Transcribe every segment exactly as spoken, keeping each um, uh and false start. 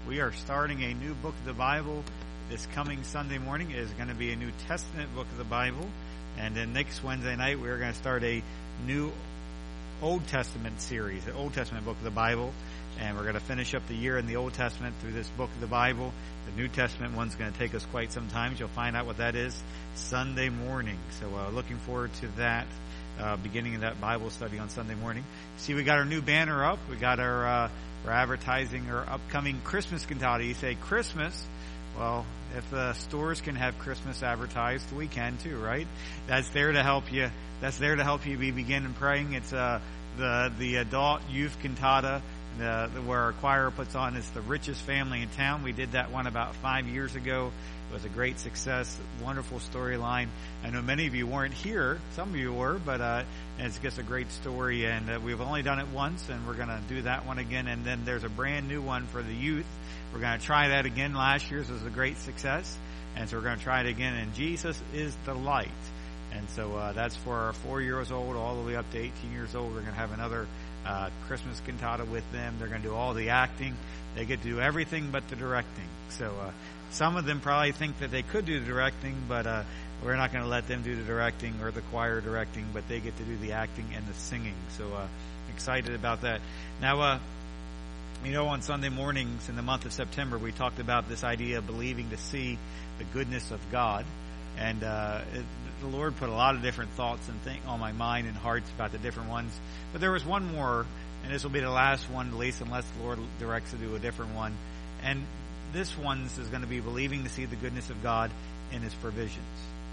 We are starting a new book of the Bible this coming Sunday morning. It is going to be a New Testament book of the Bible. And then next Wednesday night, we're going to start a new Old Testament series, the Old Testament book of the Bible. And we're going to finish up the year in the Old Testament through this book of the Bible. The New Testament one's going to take us quite some time. You'll find out what that is Sunday morning. So uh, looking forward to that, uh, beginning of that Bible study on Sunday morning. See, we got our new banner up. We got our, uh, we're advertising our upcoming Christmas cantata. You say Christmas? Well, if the stores can have Christmas advertised, we can too, right? That's there to help you. That's there to help you be beginning praying. It's uh, the the adult youth cantata. The, the, where our choir puts on is The Richest Family in Town. We did that one about five years ago. It was a great success, wonderful storyline. I know many of you weren't here. Some of you were, but uh, it's just a great story. And uh, we've only done it once, and we're going to do that one again. And then there's a brand new one for the youth. We're going to try that again. Last year's was a great success, and so we're going to try it again. And Jesus is the light. And so uh, that's for our four years old all the way up to eighteen years old. We're going to have another uh, Christmas cantata with them. They're going to do all the acting. They get to do everything but the directing. So uh, some of them probably think that they could do the directing, but uh, we're not going to let them do the directing or the choir directing, but they get to do the acting and the singing. So uh, excited about that. Now, uh, you know, on Sunday mornings in the month of September, we talked about this idea of believing to see the goodness of God. And uh, it, the Lord put a lot of different thoughts and think on my mind and hearts about the different ones. But there was one more, and this will be the last one, at least unless the Lord directs to do a different one. And this one is going to be believing to see the goodness of God in His provisions.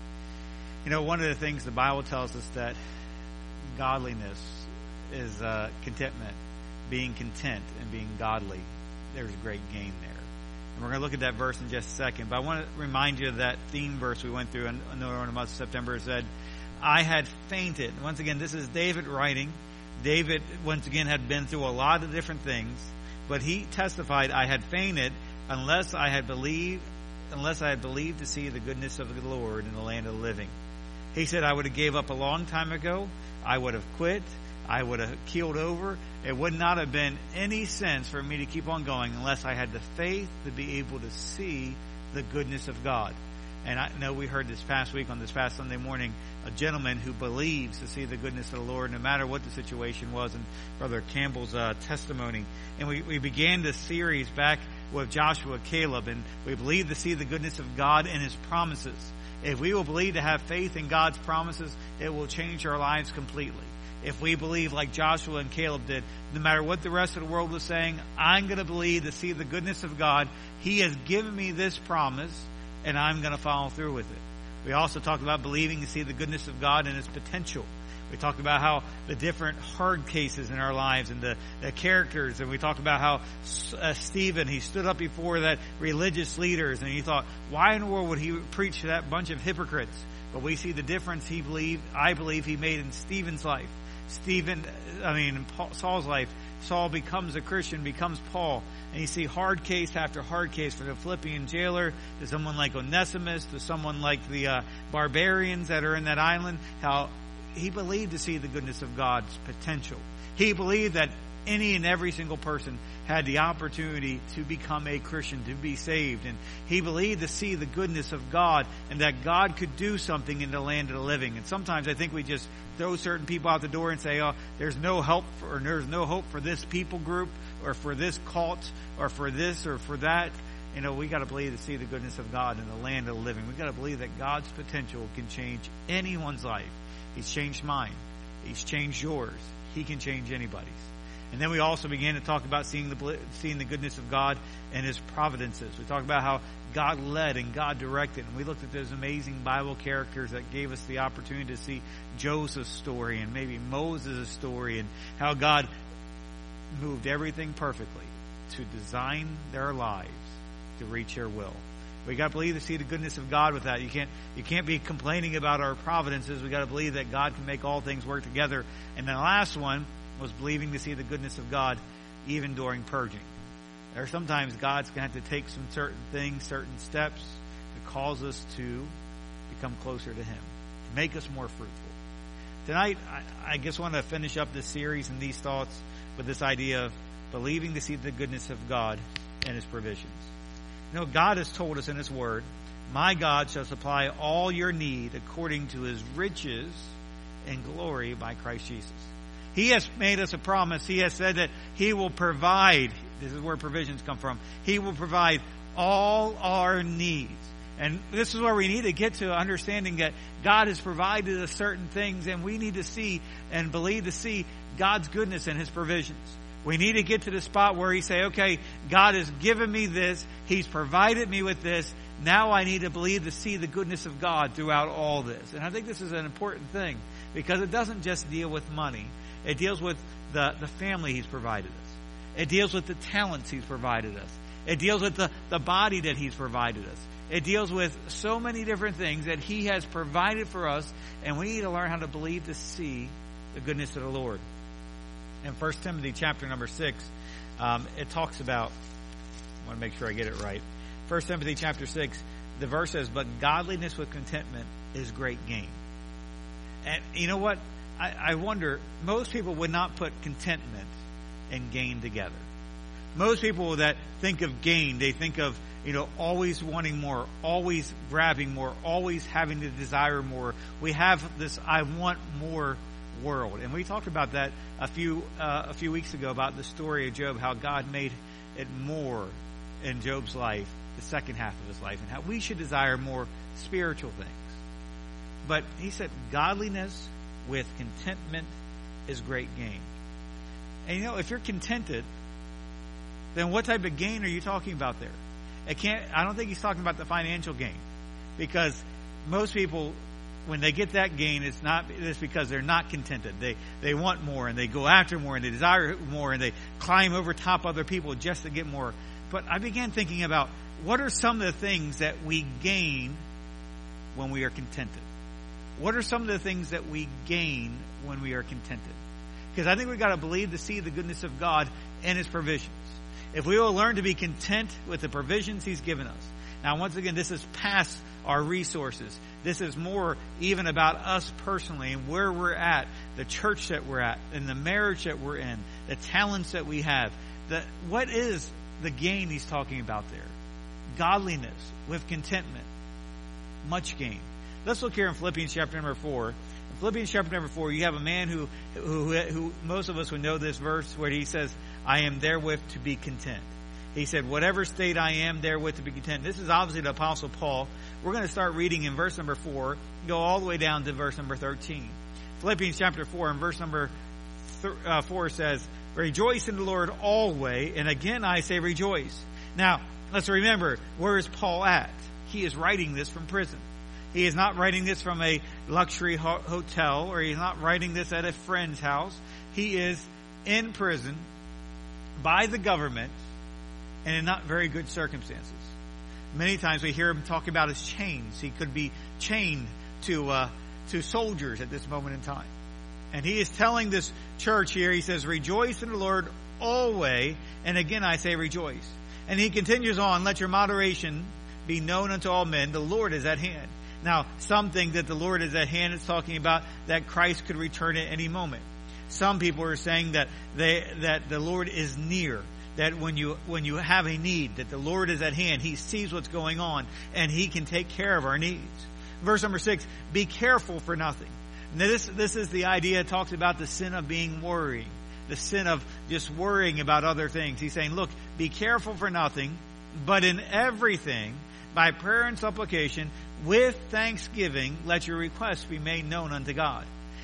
You know, one of the things the Bible tells us that godliness is uh, contentment, being content and being godly. There's great gain there. And we're going to look at that verse in just a second. But I want to remind you of that theme verse we went through in, in the month of September. It said, I had fainted. Once again, this is David writing. David, once again, had been through a lot of different things. But he testified, I had fainted unless I had believed, unless I had believed to see the goodness of the Lord in the land of the living. He said, I would have gave up a long time ago. I would have quit. I would have keeled over. It would not have been any sense for me to keep on going unless I had the faith to be able to see the goodness of God. And I know we heard this past week on this past Sunday morning, a gentleman who believes to see the goodness of the Lord no matter what the situation was, and Brother Campbell's uh, testimony. And we, we began this series back with Joshua, Caleb, and we believe to see the goodness of God in His promises. If we will believe to have faith in God's promises, it will change our lives completely. If we believe like Joshua and Caleb did, no matter what the rest of the world was saying, I'm going to believe to see the goodness of God. He has given me this promise, and I'm going to follow through with it. We also talked about believing to see the goodness of God and His potential. We talked about how the different hard cases in our lives and the, the characters, and we talked about how uh, Stephen, he stood up before that religious leaders, and he thought, why in the world would he preach to that bunch of hypocrites? But we see the difference he believed, I believe he made in Stephen's life. Stephen, I mean, in Paul, Saul's life, Saul becomes a Christian, becomes Paul. And you see hard case after hard case from the Philippian jailer to someone like Onesimus to someone like the uh, barbarians that are in that island, how he believed to see the goodness of God's potential. He believed that any and every single person had the opportunity to become a Christian, to be saved. And he believed to see the goodness of God and that God could do something in the land of the living. And sometimes I think we just throw certain people out the door and say, oh, there's no help for, or there's no hope for this people group or for this cult or for this or for that. You know, we got to believe to see the goodness of God in the land of the living. We got to believe that God's potential can change anyone's life. He's changed mine. He's changed yours. He can change anybody's. And then we also began to talk about seeing the seeing the goodness of God and His providences. We talked about how God led and God directed. And we looked at those amazing Bible characters that gave us the opportunity to see Joseph's story and maybe Moses' story and how God moved everything perfectly to design their lives to reach their will. We got to believe to see the goodness of God with that. You can't you can't be complaining about our providences. We got to believe that God can make all things work together. And the last one was believing to see the goodness of God even during purging. There are sometimes God's going to have to take some certain things, certain steps to cause us to become closer to Him, to make us more fruitful. Tonight, I, I just want to finish up this series and these thoughts with this idea of believing to see the goodness of God and His provisions. You know, God has told us in His Word, my God shall supply all your need according to His riches and glory by Christ Jesus. He has made us a promise. He has said that He will provide. This is where provisions come from. He will provide all our needs. And this is where we need to get to understanding that God has provided us certain things, and we need to see and believe to see God's goodness and His provisions. We need to get to the spot where we say, okay, God has given me this. He's provided me with this. Now I need to believe to see the goodness of God throughout all this. And I think this is an important thing because it doesn't just deal with money. It deals with the, the family He's provided us. It deals with the talents He's provided us. It deals with the, the body that He's provided us. It deals with so many different things that He has provided for us, and we need to learn how to believe to see the goodness of the Lord. In First Timothy chapter number six, um, it talks about, I want to make sure I get it right. First Timothy chapter six, the verse says, but godliness with contentment is great gain. And you know what? I, I wonder, most people would not put contentment and gain together. Most people that think of gain, they think of, you know, always wanting more, always grabbing more, always having to desire more. We have this I want more world. And we talked about that a few uh, a few weeks ago about the story of Job, how God made it more in Job's life, the second half of his life, and how we should desire more spiritual things. But he said godliness with contentment is great gain. And you know, if you're contented, then what type of gain are you talking about there? It can't, I don't think he's talking about the financial gain, because most people, when they get that gain, it's not, it's because they're not contented. They, they want more, and they go after more, and they desire more, and they climb over top other people just to get more. But I began thinking about what are some of the things that we gain when we are contented? What are some of the things that we gain when we are contented? Because I think we've got to believe to see the goodness of God and His provisions. If we will learn to be content with the provisions He's given us. Now, once again, this is past our resources. This is more even about us personally and where we're at, the church that we're at, and the marriage that we're in, the talents that we have. The, what is the gain He's talking about there? Godliness with contentment. Much gain. Let's look here in Philippians chapter number four. In Philippians chapter number four, you have a man who, who, who most of us would know this verse where he says, I am therewith to be content. He said, whatever state I am therewith to be content. This is obviously the Apostle Paul. We're going to start reading in verse number four, go all the way down to verse number thirteen. Philippians chapter four and verse number th- uh, four says, rejoice in the Lord always. And again, I say rejoice. Now, let's remember, where is Paul at? He is writing this from prison. He is not writing this from a luxury ho- hotel, or he's not writing this at a friend's house. He is in prison by the government and in not very good circumstances. Many times we hear him talk about his chains. He could be chained to uh, to soldiers at this moment in time. And he is telling this church here, he says, rejoice in the Lord always. And again, I say rejoice. And he continues on, let your moderation be known unto all men. The Lord is at hand. Now, some think that the Lord is at hand. It's talking about that Christ could return at any moment. Some people are saying that they, that the Lord is near. That when you, when you have a need, that the Lord is at hand. He sees what's going on and He can take care of our needs. Verse number six, be careful for nothing. Now this, this is the idea. It talks about the sin of being worrying. The sin of just worrying about other things. He's saying, look, be careful for nothing, but in everything, by prayer and supplication, with thanksgiving, let your requests be made known unto God.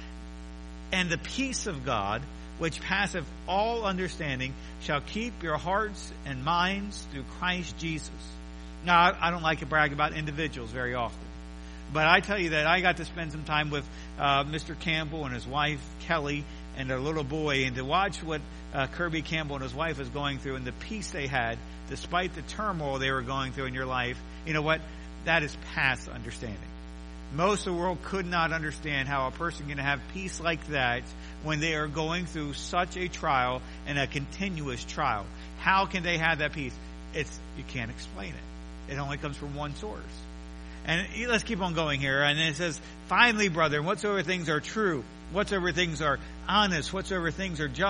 And the peace of God, which passeth all understanding, shall keep your hearts and minds through Christ Jesus. Now, I don't like to brag about individuals very often, but I tell you that I got to spend some time with uh, Mister Campbell and his wife, Kelly, and their little boy, and to watch what uh, Kirby Campbell and his wife was going through and the peace they had, despite the turmoil they were going through in your life. You know what? That is past understanding. Most of the world could not understand how a person can have peace like that when they are going through such a trial and a continuous trial. How can they have that peace? It's, you can't explain it. It only comes from one source. And let's keep on going here. And it says, finally, brethren, whatsoever things are true, whatsoever things are honest, whatsoever things are just,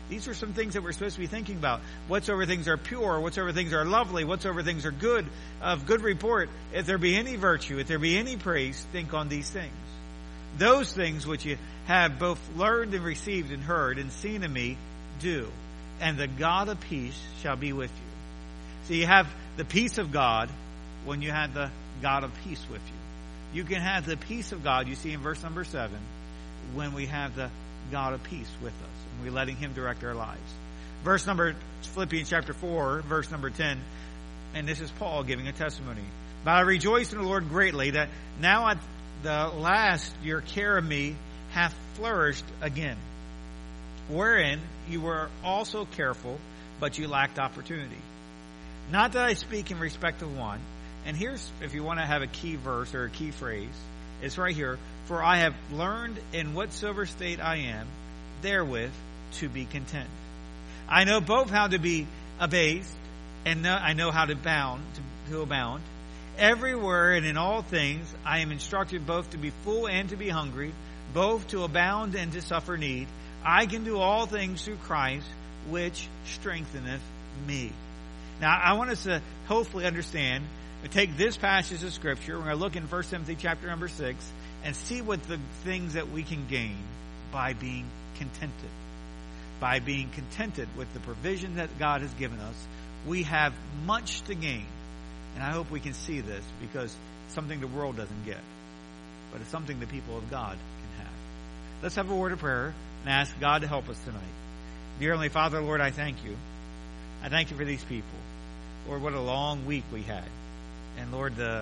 These are some things that we're supposed to be thinking about. Whatsoever things are pure, whatsoever things are lovely, whatsoever things are good, of good report. If there be any virtue, if there be any praise, think on these things. Those things which you have both learned and received and heard and seen in me, do. And the God of peace shall be with you. So you have the peace of God when you have the God of peace with you. You can have the peace of God, you see in verse number seven, when we have the God of peace with us. And we're letting Him direct our lives. Verse number, Philippians chapter four, verse number ten. And this is Paul giving a testimony. But I rejoice in the Lord greatly that now at the last your care of me hath flourished again. Wherein you were also careful, but you lacked opportunity. Not that I speak in respect of one. And here's, if you want to have a key verse or a key phrase, it's right here. For I have learned in whatsoever state I am, therewith to be content. I know both how to be abased, and know, I know how to bound, to, to abound. Everywhere and in all things I am instructed both to be full and to be hungry, both to abound and to suffer need. I can do all things through Christ, which strengtheneth me. Now, I want us to hopefully understand, take this passage of Scripture, we're going to look in First Timothy chapter number six, and see what the things that we can gain by being contented. By being contented with the provision that God has given us, we have much to gain. And I hope we can see this, because it's something the world doesn't get. But it's something the people of God can have. Let's have a word of prayer and ask God to help us tonight. Dear Heavenly Father, Lord, I thank you. I thank you for these people. Lord, what a long week we had. And Lord, the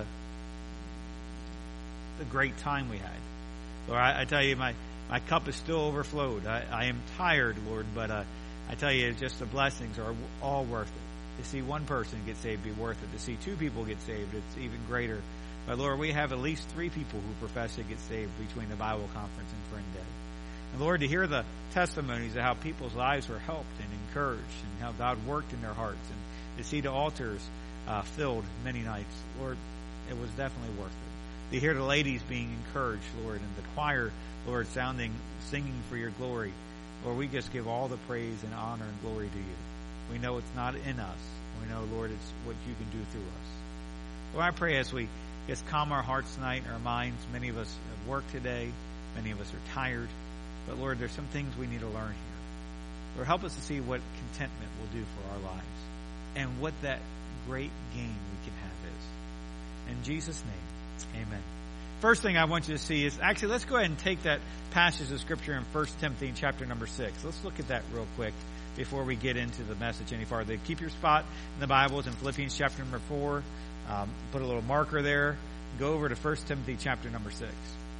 the great time we had. Lord, I, I tell you, my, my cup is still overflowed. I, I am tired, Lord, but uh, I tell you, just the blessings are all worth it. To see one person get saved be worth it. To see two people get saved, it's even greater. But Lord, we have at least three people who profess to get saved between the Bible conference and Friend Day. And Lord, to hear the testimonies of how people's lives were helped and encouraged and how God worked in their hearts, and to see the altars uh, filled many nights, Lord, it was definitely worth it. To hear the ladies being encouraged, Lord, and the choir, Lord, sounding, singing for your glory. Lord, we just give all the praise and honor and glory to you. We know it's not in us. We know, Lord, it's what you can do through us. Lord, I pray as we just calm our hearts tonight and our minds. Many of us have worked today. Many of us are tired. But Lord, there's some things we need to learn here. Lord, help us to see what contentment will do for our lives and what that great gain we can have is. In Jesus' name, amen. First thing I want you to see is, actually, let's go ahead and take that passage of Scripture in First Timothy chapter number six. Let's look at that real quick before we get into the message any farther. Keep your spot in the Bibles in Philippians chapter number four. Um, put a little marker there. Go over to First Timothy chapter number six.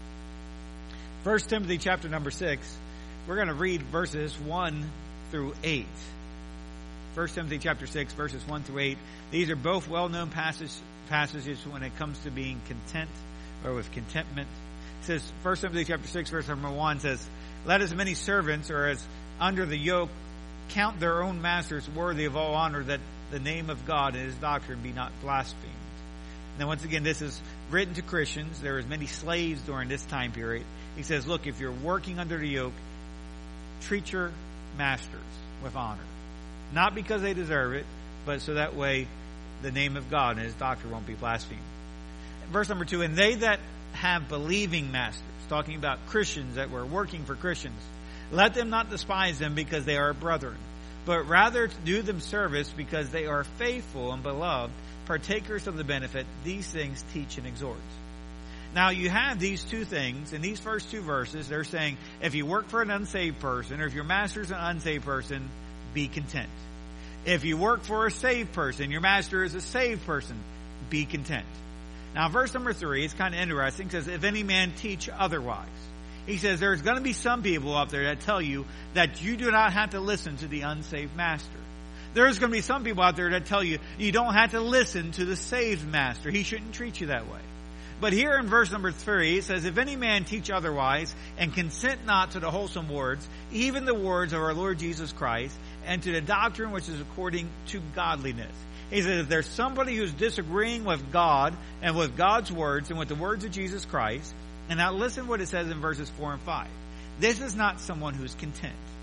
First Timothy chapter number six. We're going to read verses one through eight. First Timothy chapter six, verses one through eight. These are both well-known passages passages when it comes to being content or with contentment. It says, First Timothy chapter six, verse number one says, let as many servants or as under the yoke count their own masters worthy of all honor, that the name of God and his doctrine be not blasphemed. Now, once again, this is written to Christians. There was many slaves during this time period. He says, look, if you're working under the yoke, treat your masters with honor. Not because they deserve it, but so that way the name of God and his doctrine won't be blasphemed. Verse number two, and they that have believing masters, talking about Christians that were working for Christians, let them not despise them because they are brethren, but rather do them service because they are faithful and beloved, partakers of the benefit. These things teach and exhort. Now you have these two things in these first two verses. They're saying if you work for an unsaved person, or if your master's an unsaved person, be content. If you work for a saved person, your master is a saved person, be content. Now verse number three is kind of interesting. It says, if any man teach otherwise. He says there's going to be some people out there that tell you that you do not have to listen to the unsaved master. There's going to be some people out there that tell you you don't have to listen to the saved master. He shouldn't treat you that way. But here in verse number three, it says, if any man teach otherwise and consent not to the wholesome words, even the words of our Lord Jesus Christ, and to the doctrine which is according to godliness. He says, if there's somebody who's disagreeing with God and with God's words and with the words of Jesus Christ, and now listen what it says in verses four and five. This is not someone who's content.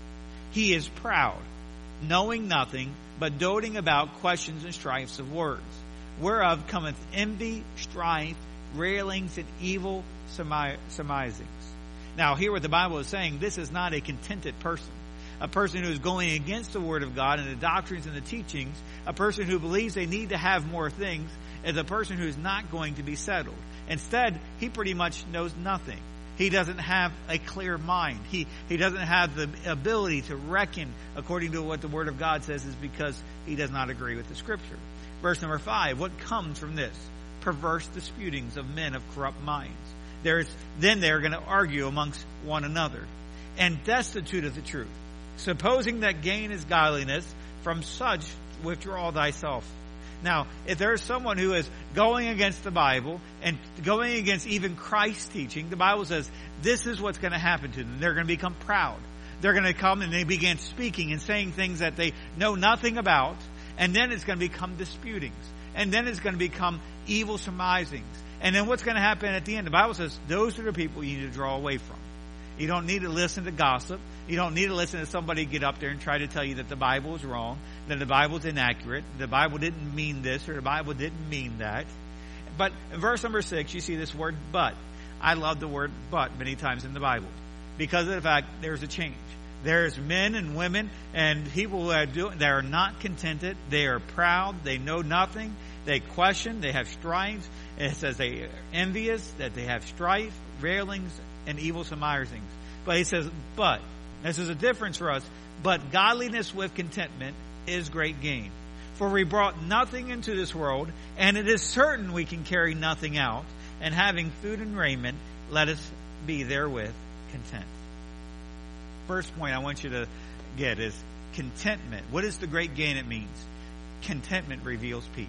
He is proud, knowing nothing, but doting about questions and strifes of words, whereof cometh envy, strife, railings, and evil surmisings. Now, here what the Bible is saying, this is not a contented person. A person who is going against the Word of God and the doctrines and the teachings, a person who believes they need to have more things, is a person who is not going to be settled. Instead, he pretty much knows nothing. He doesn't have a clear mind. He, he doesn't have the ability to reckon according to what the Word of God says, is because he does not agree with the Scripture. Verse number five, what comes from this? Perverse disputings of men of corrupt minds. There's, then they're going to argue amongst one another, and destitute of the truth, supposing that gain is godliness, from such withdraw thyself. Now, if there is someone who is going against the Bible and going against even Christ's teaching, the Bible says this is what's going to happen to them. They're going to become proud. They're going to come and they begin speaking and saying things that they know nothing about, and then it's going to become disputings, and then it's going to become evil surmisings. And then what's going to happen at the end? The Bible says those are the people you need to draw away from. You don't need to listen to gossip. You don't need to listen to somebody get up there and try to tell you that the Bible is wrong, that the Bible is inaccurate, the Bible didn't mean this, or the Bible didn't mean that. But in verse number six, you see this word but. I love the word but many times in the Bible, because of the fact there's a change. There's men and women and people who are doing, they are not contented. They are proud. They know nothing. They question. They have strife. It says they are envious, that they have strife, railings, and evil surmisings. But he says, but, this is a difference for us, but godliness with contentment is great gain. For we brought nothing into this world, and it is certain we can carry nothing out, and having food and raiment, let us be therewith content. First point I want you to get is contentment. What is the great gain it means? Contentment reveals peace.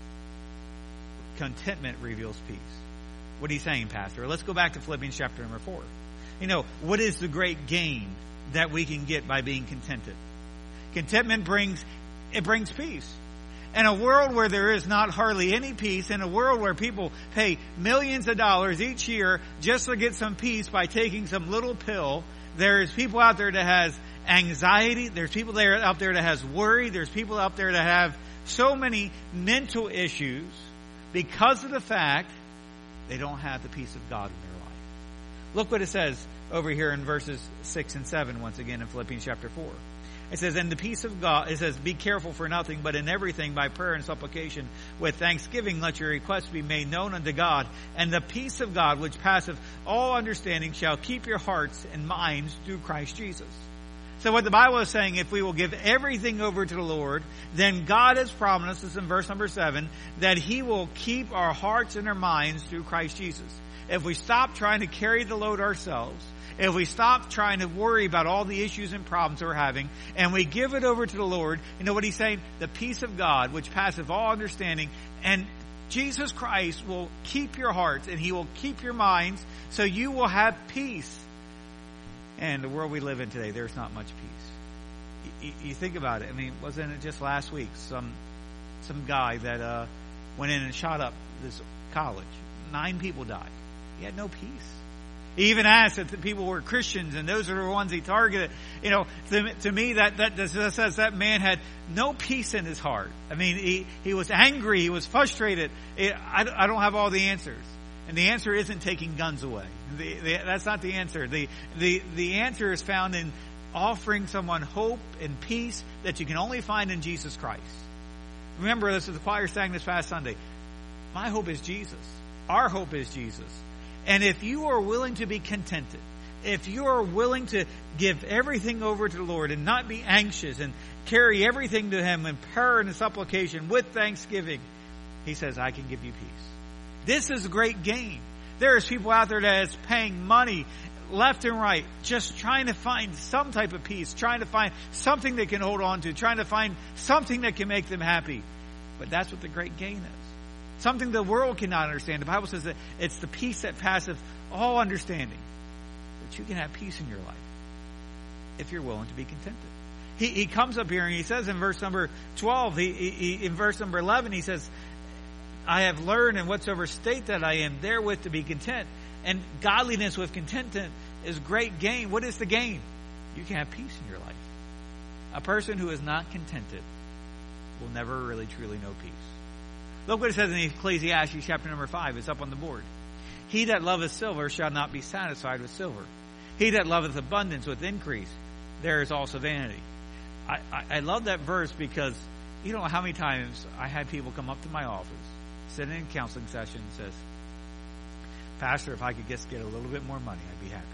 Contentment reveals peace. What are you saying, Pastor? Let's go back to Philippians chapter number four. You know, what is the great gain that we can get by being contented? Contentment brings, it brings peace. In a world where there is not hardly any peace, in a world where people pay millions of dollars each year just to get some peace by taking some little pill, there's people out there that has anxiety. There's people there out there that has worry. There's people out there that have so many mental issues because of the fact they don't have the peace of God in their life. Look what it says over here in verses six and seven once again in Philippians chapter four. It says, and the peace of God, it says, be careful for nothing, but in everything by prayer and supplication with thanksgiving let your requests be made known unto God. And the peace of God, which passeth all understanding, shall keep your hearts and minds through Christ Jesus. So what the Bible is saying, if we will give everything over to the Lord, then God has promised us in verse number seven that He will keep our hearts and our minds through Christ Jesus. If we stop trying to carry the load ourselves, if we stop trying to worry about all the issues and problems we're having, and we give it over to the Lord, you know what He's saying? The peace of God, which passeth all understanding, and Jesus Christ will keep your hearts and He will keep your minds, so you will have peace. And the world we live in today, there's not much peace. You, you think about it. I mean, wasn't it just last week some some guy that uh, went in and shot up this college? Nine people died. He had no peace. He even asked if the people were Christians, and those are the ones he targeted. You know, to, to me, that, that says that man had no peace in his heart. I mean, he, he was angry. He was frustrated. It, I, I don't have all the answers. And the answer isn't taking guns away. The, the, that's not the answer. The, the, the answer is found in offering someone hope and peace that you can only find in Jesus Christ. Remember, this is the choir sang this past Sunday. My hope is Jesus. Our hope is Jesus. And if you are willing to be contented, if you are willing to give everything over to the Lord and not be anxious and carry everything to Him in prayer and supplication with thanksgiving, He says, I can give you peace. This is a great gain. There's people out there that is paying money left and right, just trying to find some type of peace, trying to find something they can hold on to, trying to find something that can make them happy. But that's what the great gain is. Something the world cannot understand. The Bible says that it's the peace that passeth all understanding. That you can have peace in your life if you're willing to be contented. He, he comes up here and he says in verse number twelve, he, he, in verse number eleven, he says, I have learned in whatsoever state that I am therewith to be content. And godliness with contentment is great gain. What is the gain? You can have peace in your life. A person who is not contented will never really truly know peace. Look what it says in Ecclesiastes chapter number five. It's up on the board. He that loveth silver shall not be satisfied with silver. He that loveth abundance with increase, there is also vanity. I, I, I love that verse because you don't know how many times I had people come up to my office, sit in a counseling session and says, Pastor, if I could just get a little bit more money, I'd be happy.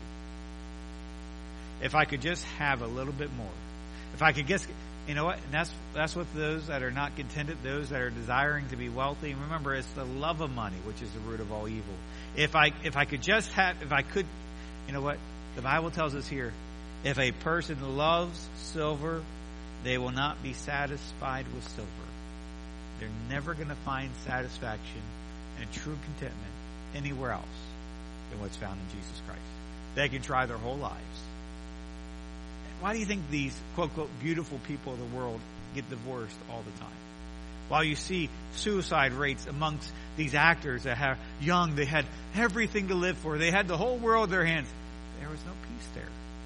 If I could just have a little bit more. If I could just, you know what? And that's, that's what those that are not contented, those that are desiring to be wealthy. Remember, it's the love of money, which is the root of all evil. If I, if I could just have, if I could, you know what? The Bible tells us here, if a person loves silver, they will not be satisfied with silver. They're never going to find satisfaction and true contentment anywhere else than what's found in Jesus Christ. They can try their whole lives. Why do you think these quote, quote, beautiful people of the world get divorced all the time? While you see suicide rates amongst these actors that have young, they had everything to live for. They had the whole world in their hands. There was no peace there.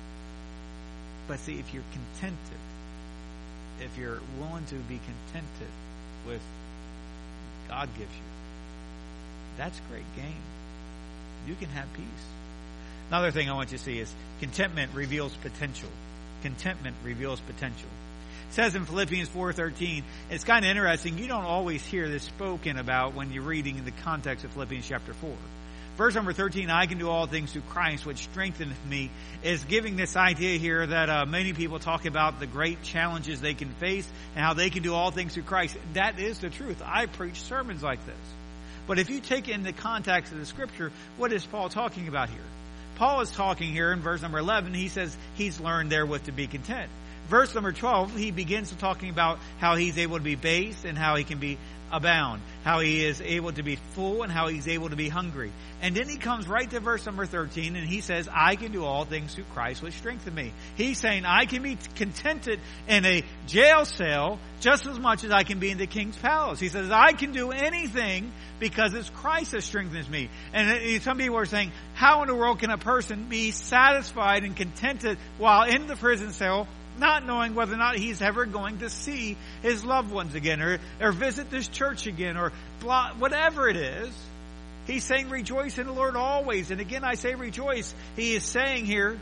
But see, if you're contented, if you're willing to be contented with God gives you, that's great gain. You can have peace. Another thing I want you to see is contentment reveals potential. Contentment reveals potential. It says in Philippians four thirteen, it's kind of interesting. You don't always hear this spoken about when you're reading in the context of Philippians chapter four. Verse number thirteen, I can do all things through Christ, which strengtheneth me, is giving this idea here that uh, many people talk about the great challenges they can face and how they can do all things through Christ. That is the truth. I preach sermons like this. But if you take it in the context of the Scripture, what is Paul talking about here? Paul is talking here in verse number eleven. He says he's learned therewith to be content. Verse number twelve, he begins talking about how he's able to be base and how he can be abound, how he is able to be full and how he's able to be hungry. And then he comes right to verse number thirteen and he says, I can do all things through Christ which strengthen me. He's saying I can be contented in a jail cell just as much as I can be in the king's palace. He says I can do anything because it's Christ that strengthens me. And some people are saying, how in the world can a person be satisfied and contented while in the prison cell, not knowing whether or not he's ever going to see his loved ones again or, or visit this church again or blah, whatever it is? He's saying rejoice in the Lord always. And again, I say rejoice. He is saying here,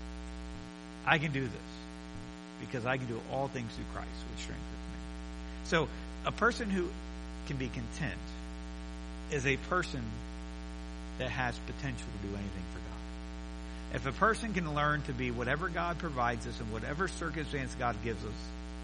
I can do this because I can do all things through Christ which strengthens me. So a person who can be content is a person that has potential to do anything for God. If a person can learn to be whatever God provides us and whatever circumstance God gives us,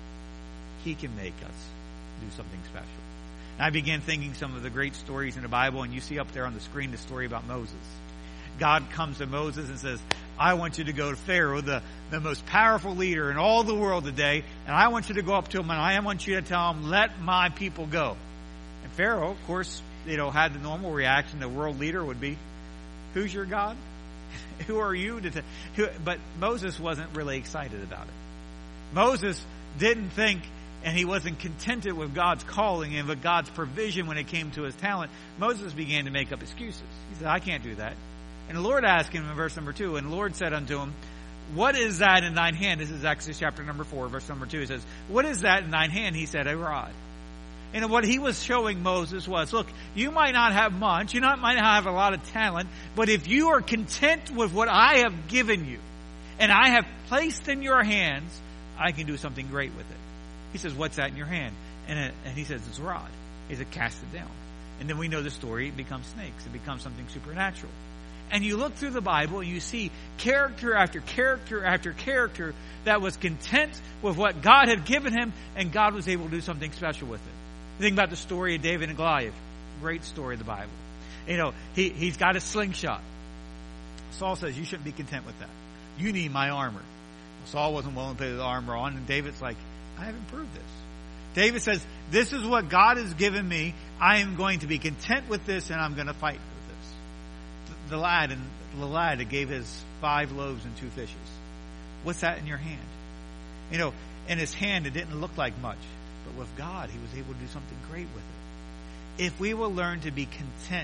He can make us do something special. And I began thinking some of the great stories in the Bible, and you see up there on the screen the story about Moses. God comes to Moses and says, I want you to go to Pharaoh, the, the most powerful leader in all the world today, and I want you to go up to him and I want you to tell him, let my people go. And Pharaoh, of course, you know, had the normal reaction the world leader would be, who's your God? Who are you to t- who, but Moses wasn't really excited about it. Moses didn't think, and he wasn't contented with God's calling and with God's provision when it came to his talent. Moses began to make up excuses. He said, I can't do that. And the Lord asked him in verse number two, and the Lord said unto him, what is that in thine hand? This is Exodus chapter number four, verse number two. It says, what is that in thine hand? He said, a rod. And what he was showing Moses was, look, you might not have much, you not, might not have a lot of talent, but if you are content with what I have given you, and I have placed in your hands, I can do something great with it. He says, what's that in your hand? And, it, and he says, it's a rod. He said, cast it down. And then we know the story, it becomes snakes. It becomes something supernatural. And you look through the Bible and you see character after character after character that was content with what God had given him, and God was able to do something special with it. Think about the story of David and Goliath. Great story of the Bible. You know, he, he's got a slingshot. Saul says, you shouldn't be content with that. You need my armor. Saul wasn't willing to put his armor on, and David's like, I haven't proved this. David says, this is what God has given me. I am going to be content with this, and I'm going to fight with this. The, the lad and the lad that gave his five loaves and two fishes. What's that in your hand? You know, in his hand, it didn't look like much. But with God, he was able to do something great with it. If we will learn to be content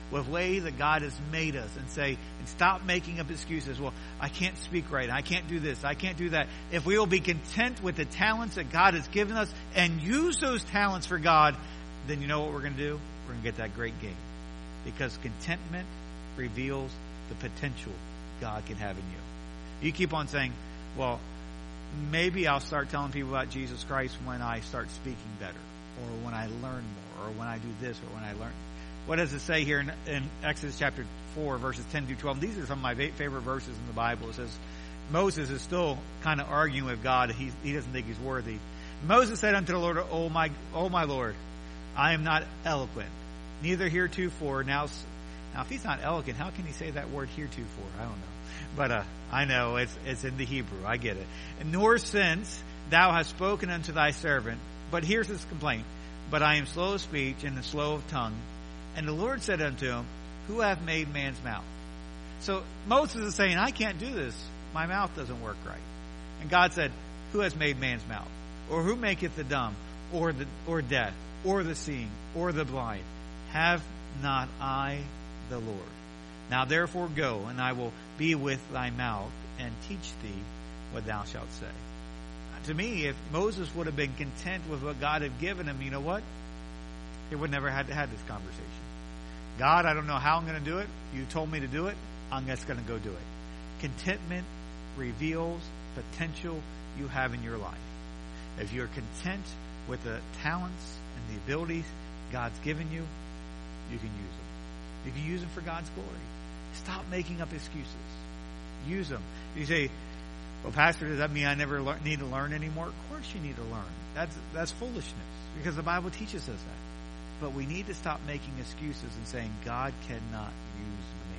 with way that God has made us and say, and stop making up excuses. Well, I can't speak right. I can't do this. I can't do that. If we will be content with the talents that God has given us and use those talents for God, then you know what we're going to do? We're going to get that great gain. Because contentment reveals the potential God can have in you. You keep on saying, well, maybe I'll start telling people about Jesus Christ when I start speaking better, or when I learn more, or when I do this, or when I learn. What does it say here in, in Exodus chapter four, verses ten through twelve? These are some of my favorite verses in the Bible. It says, Moses is still kind of arguing with God. He, he doesn't think he's worthy. Moses said unto the Lord, Oh my, oh my Lord, I am not eloquent, neither heretofore. Now, now if he's not eloquent, how can he say that word heretofore? I don't know. But uh, I know it's it's in the Hebrew. I get it. Nor since thou hast spoken unto thy servant. But here's his complaint. But I am slow of speech and slow of tongue. And the Lord said unto him, Who hath made man's mouth? So Moses is saying, I can't do this. My mouth doesn't work right. And God said, Who has made man's mouth? Or who maketh the dumb, or the or deaf, or the seeing, or the blind? Have not I the Lord? Now therefore go, and I will be with thy mouth, and teach thee what thou shalt say. To me, if Moses would have been content with what God had given him, you know what? He would never have to have this conversation. God, I don't know how I'm going to do it. You told me to do it. I'm just going to go do it. Contentment reveals potential you have in your life. If you're content with the talents and the abilities God's given you, you can use them. You can use them for God's glory. Stop making up excuses. Use them. You say, well, Pastor, does that mean I never learn, need to learn anymore? Of course you need to learn. That's, that's foolishness, because the Bible teaches us that. But we need to stop making excuses and saying, God cannot use me.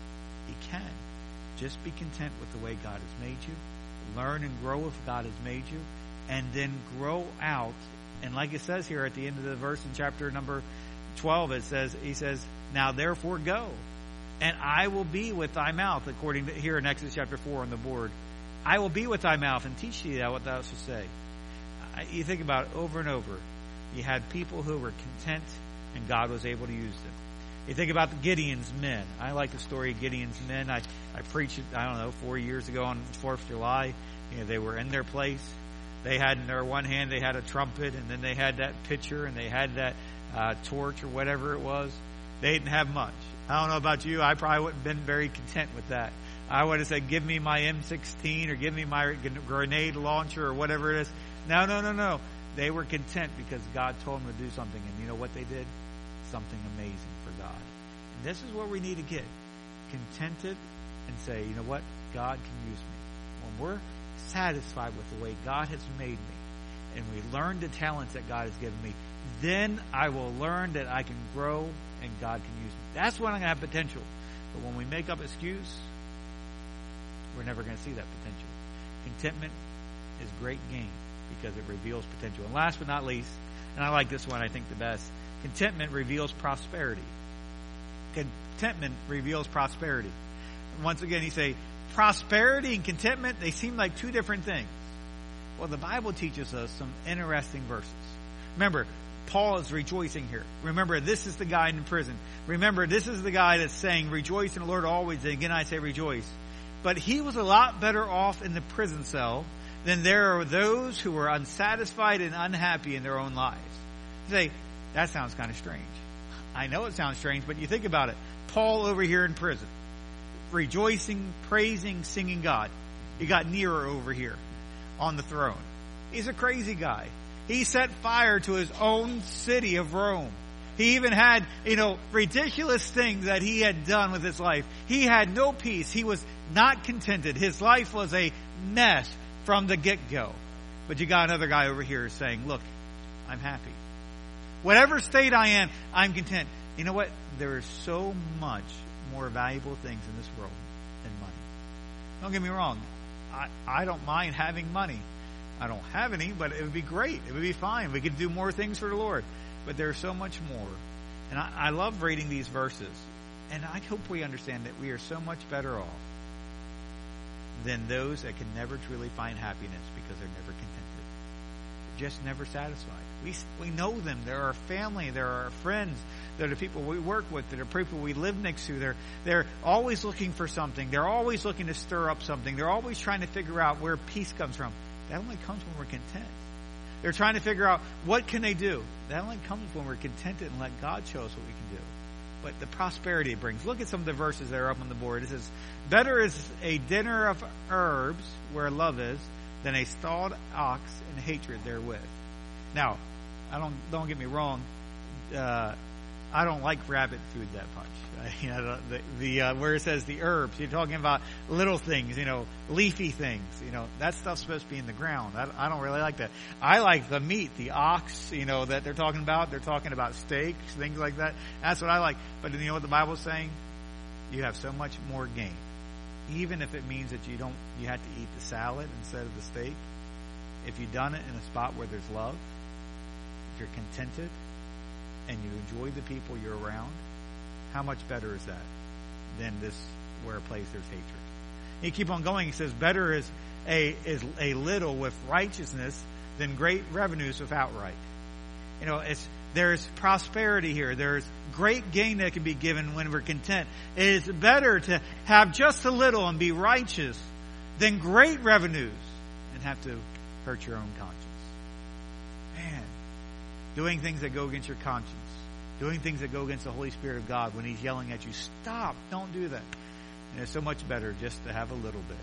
He can. Just be content with the way God has made you. Learn and grow if God has made you. And then grow out. And like it says here at the end of the verse in chapter number twelve, it says, he says, now therefore go, and I will be with thy mouth, according to here in Exodus chapter four on the board. I will be with thy mouth and teach thee thou what thou shalt say. You think about it over and over. You had people who were content, and God was able to use them. You think about the Gideon's men. I like the story of Gideon's men. I, I preached it, I don't know, four years ago on fourth of July. You know, they were in their place. They had in their one hand, they had a trumpet, and then they had that pitcher, and they had that uh, torch or whatever it was. They didn't have much. I don't know about you. I probably wouldn't have been very content with that. I would have said, give me my M sixteen or give me my grenade launcher or whatever it is. No, no, no, no. They were content because God told them to do something. And you know what they did? Something amazing for God. And this is what we need to get. Contented and say, you know what? God can use me. When we're satisfied with the way God has made me, and we learn the talents that God has given me, then I will learn that I can grow and God can use me. That's when I'm going to have potential. But when we make up excuse, we're never going to see that potential. Contentment is great gain because it reveals potential. And last but not least, and I like this one, I think the best, contentment reveals prosperity. Contentment reveals prosperity. And once again, you say, prosperity and contentment, they seem like two different things. Well, the Bible teaches us some interesting verses. Remember, Paul is rejoicing here. Remember, this is the guy in prison. Remember, this is the guy that's saying, rejoice in the Lord always. And again, I say rejoice. But he was a lot better off in the prison cell than there are those who were unsatisfied and unhappy in their own lives. You say, that sounds kind of strange. I know it sounds strange, but you think about it. Paul over here in prison, rejoicing, praising, singing God. You got Nero over here on the throne. He's a crazy guy. He set fire to his own city of Rome. He even had, you know, ridiculous things that he had done with his life. He had no peace. He was not contented. His life was a mess from the get-go. But you got another guy over here saying, look, I'm happy. Whatever state I am, I'm content. You know what? There is so much more valuable things in this world than money. Don't get me wrong. I, I don't mind having money. I don't have any, but it would be great. It would be fine. We could do more things for the Lord. But there's so much more. And I, I love reading these verses. And I hope we understand that we are so much better off than those that can never truly find happiness because they're never contented. just never satisfied. We we know them. They're our family. They're our friends. They're the people we work with. They're the people we live next to. They're they're always looking for something. They're always looking to stir up something. They're always trying to figure out where peace comes from. That only comes when we're content. They're trying to figure out what can they do. That only comes when we're contented and let God show us what we can do. But the prosperity it brings. Look at some of the verses that are up on the board. It says, better is a dinner of herbs where love is than a stalled ox and hatred therewith. Now, I don't don't get me wrong. Uh, I don't like rabbit food that much. You know, the, the uh, where it says the herbs, you're talking about little things, you know, leafy things. You know, that stuff's supposed to be in the ground. I, I don't really like that. I like the meat, the ox, you know, that they're talking about. They're talking about steaks, things like that. That's what I like. But you know what the Bible's saying? You have so much more gain. Even if it means that you don't, you have to eat the salad instead of the steak. If you've done it in a spot where there's love, if you're contented, and you enjoy the people you're around, how much better is that than this where a place there's hatred? You keep on going. He says, better is a is a little with righteousness than great revenues without right. You know, it's there's prosperity here. There's great gain that can be given when we're content. It is better to have just a little and be righteous than great revenues and have to hurt your own conscience. Man, doing things that go against your conscience, doing things that go against the Holy Spirit of God when He's yelling at you, stop, don't do that. And it's so much better just to have a little bit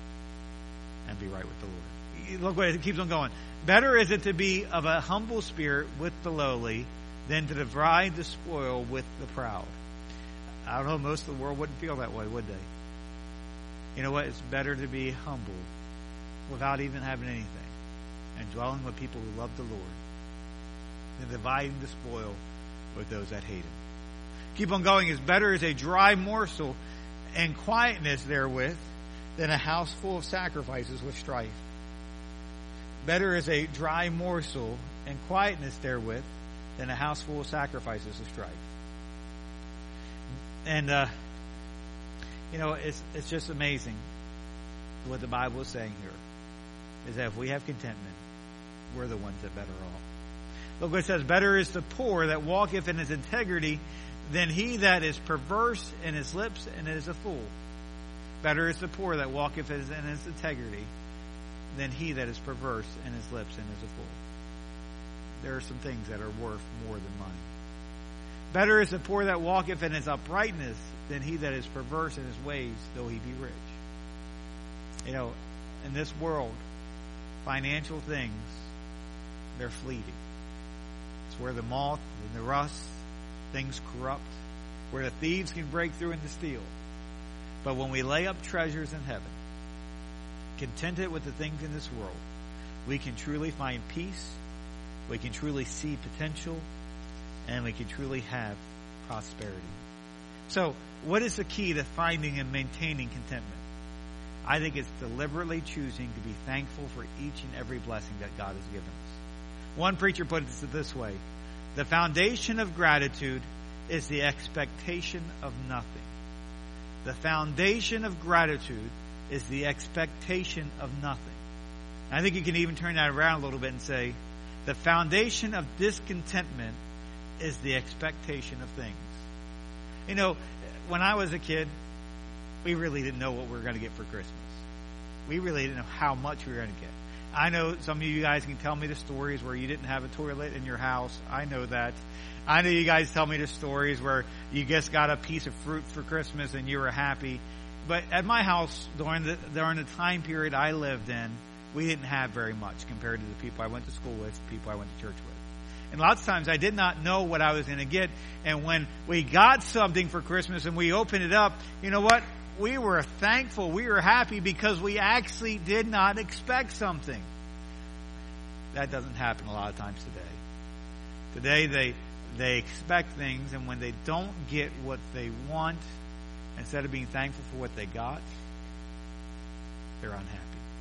and be right with the Lord. Look what it keeps on going. Better is it to be of a humble spirit with the lowly than to divide the spoil with the proud. I don't know, most of the world wouldn't feel that way, would they? You know what? It's better to be humble without even having anything and dwelling with people who love the Lord than dividing the spoil with those that hate Him. Keep on going. It's better is a dry morsel and quietness therewith than a house full of sacrifices with strife. Better is a dry morsel and quietness therewith than a house full of sacrifices with strife. And, uh, you know, it's it's just amazing what the Bible is saying here. Is that if we have contentment, we're the ones that better off. Look what it says, better is the poor that walketh in his integrity than he that is perverse in his lips and is a fool. Better is the poor that walketh in his integrity than he that is perverse in his lips and is a fool. There are some things that are worth more than money. Better is the poor that walketh in his uprightness than he that is perverse in his ways, though he be rich. You know, in this world, financial things, they're fleeting. It's where the moth and the rust, things corrupt, where the thieves can break through and steal. But when we lay up treasures in heaven, contented with the things in this world, we can truly find peace, we can truly see potential, and we can truly have prosperity. So, what is the key to finding and maintaining contentment? I think it's deliberately choosing to be thankful for each and every blessing that God has given us. One preacher put it this way: the foundation of gratitude is the expectation of nothing. The foundation of gratitude is the expectation of nothing. And I think you can even turn that around a little bit and say, the foundation of discontentment is the expectation of things. You know, when I was a kid, we really didn't know what we were going to get for Christmas. We really didn't know how much we were going to get. I know some of you guys can tell me the stories where you didn't have a toilet in your house. I know that. I know you guys tell me the stories where you just got a piece of fruit for Christmas and you were happy. But at my house, during the, during the time period I lived in, we didn't have very much compared to the people I went to school with, the people I went to church with. And lots of times I did not know what I was going to get. And when we got something for Christmas and we opened it up, you know what? We were thankful. We were happy because we actually did not expect something. That doesn't happen a lot of times today. Today they they expect things, and when they don't get what they want, instead of being thankful for what they got, they're unhappy.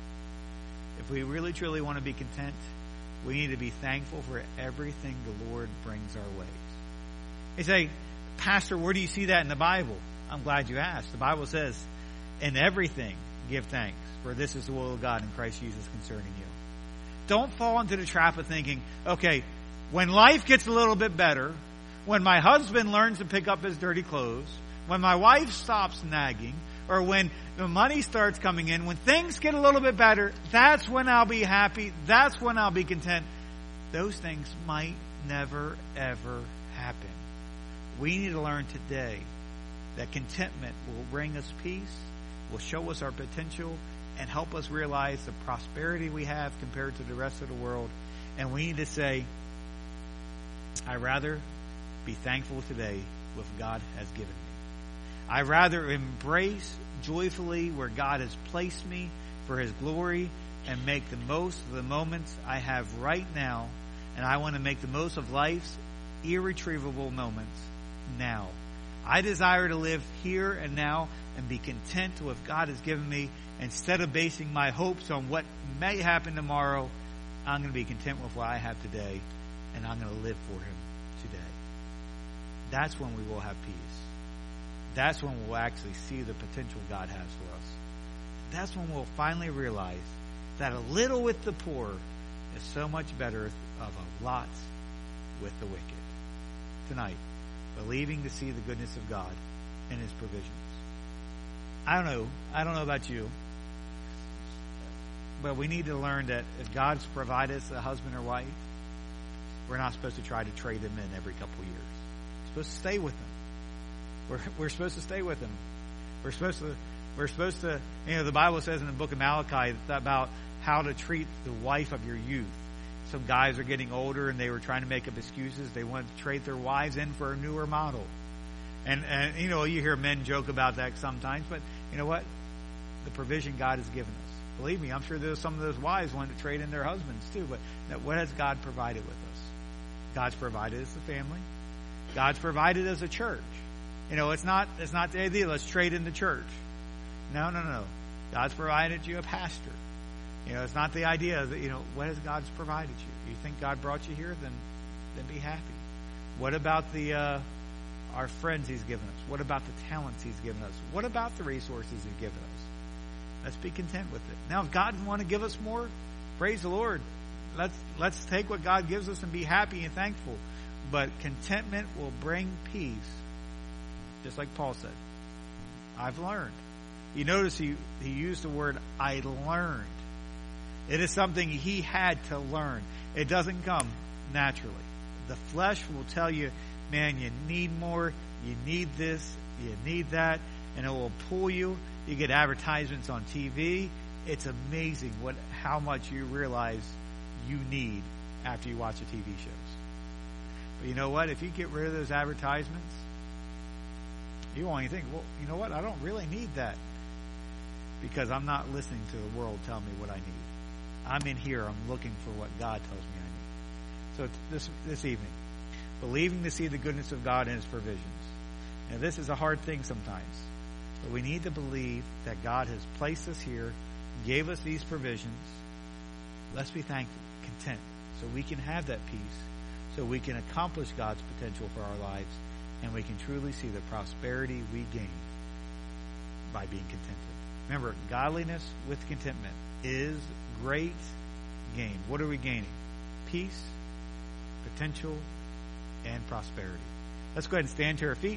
If we really truly want to be content, we need to be thankful for everything the Lord brings our ways. You say, Pastor, where do you see that in the Bible? I'm glad you asked. The Bible says, in everything give thanks, for this is the will of God in Christ Jesus concerning you. don't fall into the trap of thinking, okay, when life gets a little bit better, when my husband learns to pick up his dirty clothes, when my wife stops nagging, or when the money starts coming in, when things get a little bit better, that's when I'll be happy. That's when I'll be content. Those things might never, ever happen. We need to learn today that contentment will bring us peace, will show us our potential, and help us realize the prosperity we have compared to the rest of the world. And we need to say, I'd rather be thankful today with what God has given me. I'd rather embrace joyfully where God has placed me for His glory and make the most of the moments I have right now. And I want to make the most of life's irretrievable moments now. I desire to live here and now and be content with what God has given me. Instead of basing my hopes on what may happen tomorrow, I'm going to be content with what I have today, and I'm going to live for Him today. That's when we will have peace. That's when we'll actually see the potential God has for us. That's when we'll finally realize that a little with the poor is so much better of a lot with the wicked. Tonight, believing to see the goodness of God and His provisions. I don't know. I don't know about you. But we need to learn that if God's provided us a husband or wife, we're not supposed to try to trade them in every couple of years. We're supposed to stay with them. We're, we're supposed to stay with them. We're supposed to, we're supposed to, you know, the Bible says in the book of Malachi about how to treat the wife of your youth. Some guys are getting older and they were trying to make up excuses. They wanted to trade their wives in for a newer model. And, and, you know, you hear men joke about that sometimes, but you know what? The provision God has given us. Believe me, I'm sure there's some of those wives wanting to trade in their husbands too, but what has God provided with us? God's provided us a family. God's provided us a church. You know, it's not, it's not the idea, let's trade in the church. No, no, no. God's provided you a pastor. You know, it's not the idea that, you know, what has God's provided you? You think God brought you here? Then, then be happy. What about the, uh, our friends He's given us? What about the talents He's given us? What about the resources He's given us? Let's be content with it. Now, if God wants to give us more, praise the Lord. Let's, let's take what God gives us and be happy and thankful. But contentment will bring peace. Just like Paul said, I've learned. You notice he, he used the word, I learned. It is something he had to learn. It doesn't come naturally. The flesh will tell you, man, you need more, you need this, you need that, and it will pull you. You get advertisements on T V. It's amazing what how much you realize you need after you watch the T V shows. But you know what? If you get rid of those advertisements, you won't even think, well, you know what? I don't really need that because I'm not listening to the world tell me what I need. I'm in here. I'm looking for what God tells me I need. So this this evening, believing to see the goodness of God and His provisions. Now, this is a hard thing sometimes, but we need to believe that God has placed us here, gave us these provisions. Let's be thankful, content, so we can have that peace, so we can accomplish God's potential for our lives, and we can truly see the prosperity we gain by being contented. Remember, godliness with contentment is great gain. What are we gaining? Peace, potential, and prosperity. Let's go ahead and stand to our feet.